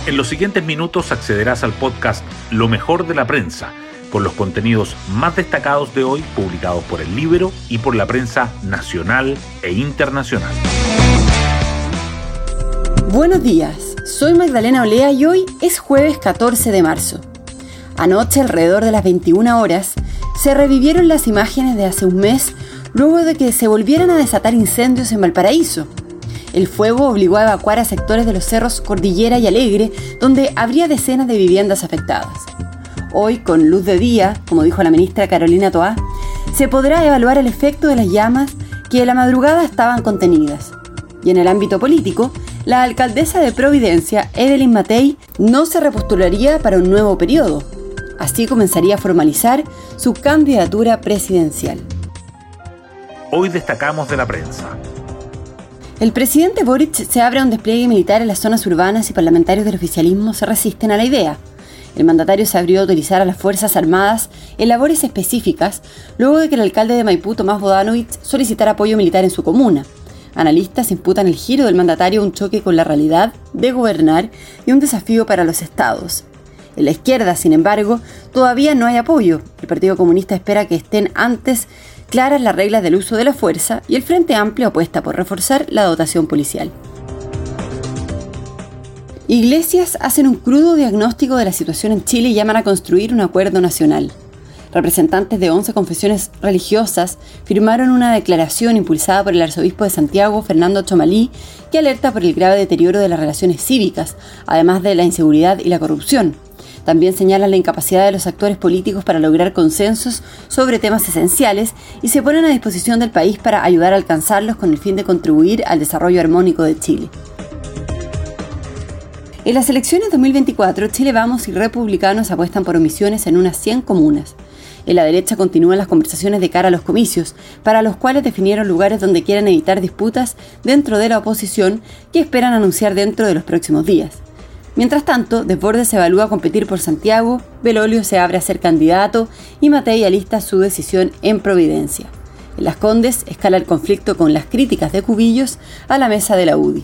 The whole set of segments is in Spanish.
En los siguientes minutos accederás al podcast Lo mejor de la prensa, con los contenidos más destacados de hoy publicados por El Líbero y por la prensa nacional e internacional. Buenos días, soy Magdalena Olea y hoy es jueves 14 de marzo. Anoche, alrededor de las 21 horas, se revivieron las imágenes de hace un mes luego de que se volvieran a desatar incendios en Valparaíso. El fuego obligó a evacuar a sectores de los cerros Cordillera y Alegre, donde habría decenas de viviendas afectadas. Hoy, con luz de día, como dijo la ministra Carolina Toá, se podrá evaluar el efecto de las llamas que en la madrugada estaban contenidas. Y en el ámbito político, la alcaldesa de Providencia, Evelyn Matei, no se repostularía para un nuevo periodo. Así comenzaría a formalizar su candidatura presidencial. Hoy destacamos de la prensa. El presidente Boric se abre a un despliegue militar en las zonas urbanas y parlamentarios del oficialismo se resisten a la idea. El mandatario se abrió a utilizar a las Fuerzas Armadas en labores específicas luego de que el alcalde de Maipú, Tomás Bodanovich, solicitara apoyo militar en su comuna. Analistas imputan el giro del mandatario a un choque con la realidad de gobernar y un desafío para los estados. En la izquierda, sin embargo, todavía no hay apoyo. El Partido Comunista espera que estén antes claras las reglas del uso de la fuerza y el Frente Amplio apuesta por reforzar la dotación policial. Iglesias hacen un crudo diagnóstico de la situación en Chile y llaman a construir un acuerdo nacional. Representantes de 11 confesiones religiosas firmaron una declaración impulsada por el arzobispo de Santiago, Fernando Chomalí, que alerta por el grave deterioro de las relaciones cívicas, además de la inseguridad y la corrupción. También señalan la incapacidad de los actores políticos para lograr consensos sobre temas esenciales y se ponen a disposición del país para ayudar a alcanzarlos con el fin de contribuir al desarrollo armónico de Chile. En las elecciones 2024, Chile Vamos y Republicanos apuestan por omisiones en unas 100 comunas. En la derecha continúan las conversaciones de cara a los comicios, para los cuales definieron lugares donde quieren evitar disputas dentro de la oposición que esperan anunciar dentro de los próximos días. Mientras tanto, Desbordes se evalúa competir por Santiago, Belolio se abre a ser candidato y Matei alista su decisión en Providencia. En Las Condes escala el conflicto con las críticas de Cubillos a la mesa de la UDI.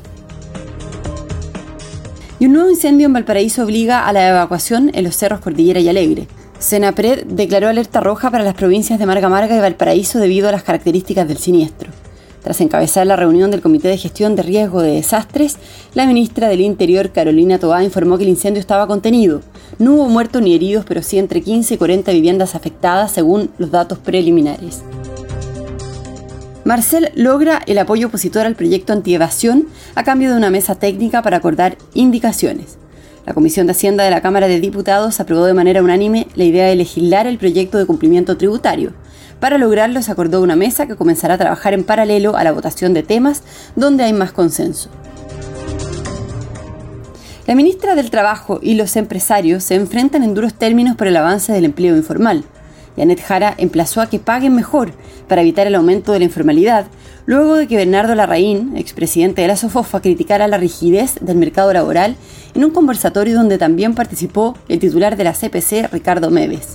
Y un nuevo incendio en Valparaíso obliga a la evacuación en los cerros Cordillera y Alegre. Senapred declaró alerta roja para las provincias de Marga Marga y Valparaíso debido a las características del siniestro. Tras encabezar la reunión del Comité de Gestión de Riesgo de Desastres, la ministra del Interior, Carolina Toá, informó que el incendio estaba contenido. No hubo muertos ni heridos, pero sí entre 15 y 40 viviendas afectadas, según los datos preliminares. Marcel logra el apoyo opositor al proyecto antievasión a cambio de una mesa técnica para acordar indicaciones. La Comisión de Hacienda de la Cámara de Diputados aprobó de manera unánime la idea de legislar el proyecto de cumplimiento tributario. Para lograrlo se acordó una mesa que comenzará a trabajar en paralelo a la votación de temas donde hay más consenso. La ministra del Trabajo y los empresarios se enfrentan en duros términos por el avance del empleo informal. Janet Jara emplazó a que paguen mejor para evitar el aumento de la informalidad, luego de que Bernardo Larraín, expresidente de la SOFOFA, criticara la rigidez del mercado laboral en un conversatorio donde también participó el titular de la CPC, Ricardo Meves.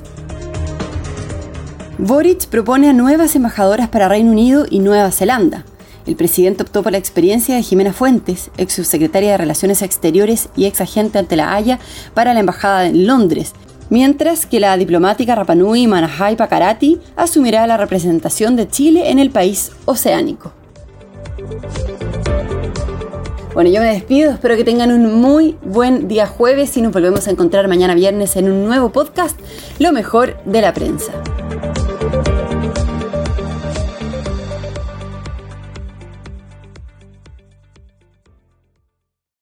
Boric propone a nuevas embajadoras para Reino Unido y Nueva Zelanda. El presidente optó por la experiencia de Jimena Fuentes, ex subsecretaria de Relaciones Exteriores y ex agente ante la Haya para la embajada en Londres, mientras que la diplomática Rapanui Manahai Pakarati asumirá la representación de Chile en el país oceánico. Bueno, yo me despido, espero que tengan un muy buen día jueves y nos volvemos a encontrar mañana viernes en un nuevo podcast, Lo mejor de la prensa.